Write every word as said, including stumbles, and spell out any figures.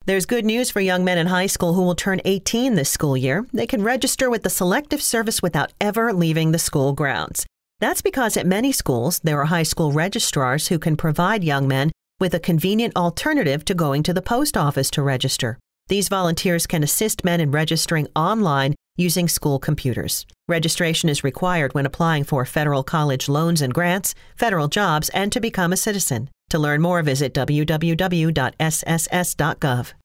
There's good news for young men in high school who will turn eighteen this school year. They can register with the Selective Service without ever leaving the school grounds. That's because at many schools, there are high school registrars who can provide young men with a convenient alternative to going to the post office to register. These volunteers can assist men in registering online using school computers. Registration is required when applying for federal college loans and grants, federal jobs, and to become a citizen. To learn more, visit w w w dot s s s dot gov.